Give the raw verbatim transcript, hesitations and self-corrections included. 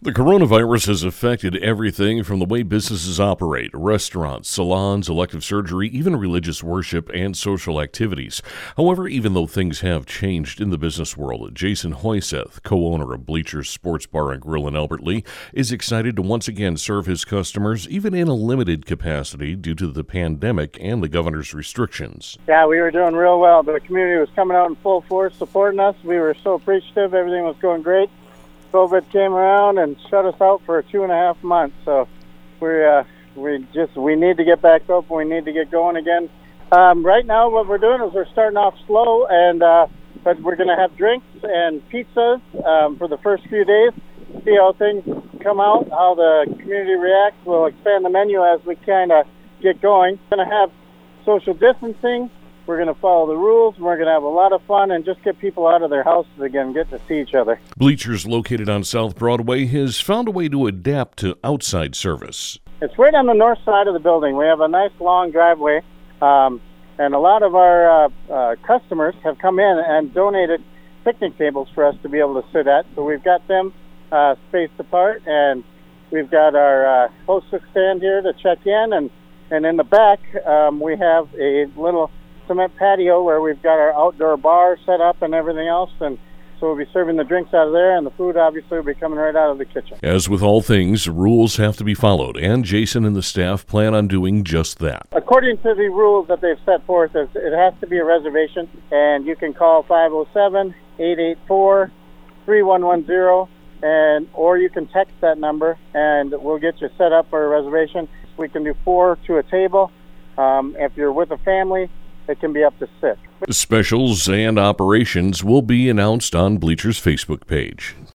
The coronavirus has affected everything from the way businesses operate, restaurants, salons, elective surgery, even religious worship and social activities. However, even though things have changed in the business world, Jason Hoyseth, co-owner of Bleachers Sports Bar and Grill in Albert Lea, is excited to once again serve his customers, even in a limited capacity due to the pandemic and the governor's restrictions. Yeah, we were doing real well. The community was coming out in full force supporting us. We were so appreciative. Everything was going great. COVID came around and shut us out for two and a half months. So we uh, we just we need to get back open. We need to get going again. Um, right now, what we're doing is we're starting off slow, and uh, but we're going to have drinks and pizzas um, for the first few days. See how things come out, how the community reacts. We'll expand the menu as we kind of get going. We're going to have social distancing. We're going to follow the rules. We're going to have a lot of fun and just get people out of their houses again, get to see each other. Bleachers, located on South Broadway, has found a way to adapt to outside service. It's right on the north side of the building. We have a nice long driveway, um, and a lot of our uh, uh, customers have come in and donated picnic tables for us to be able to sit at. So we've got them uh, spaced apart, and we've got our uh, hostess stand here to check in, and, and in the back um, we have a little cement patio where we've got our outdoor bar set up and everything else, and so we'll be serving the drinks out of there, and the food obviously will be coming right out of the kitchen. As with all things, rules have to be followed, and Jason and the staff plan on doing just that. According to the rules that they've set forth, it has to be a reservation, and you can call five oh seven, eight eight four, three one one zero, and or you can text that number, and we'll get you set up for a reservation. We can do four to a table. Um, if you're with a family, it can be up to six. Specials and operations will be announced on Bleachers' Facebook page.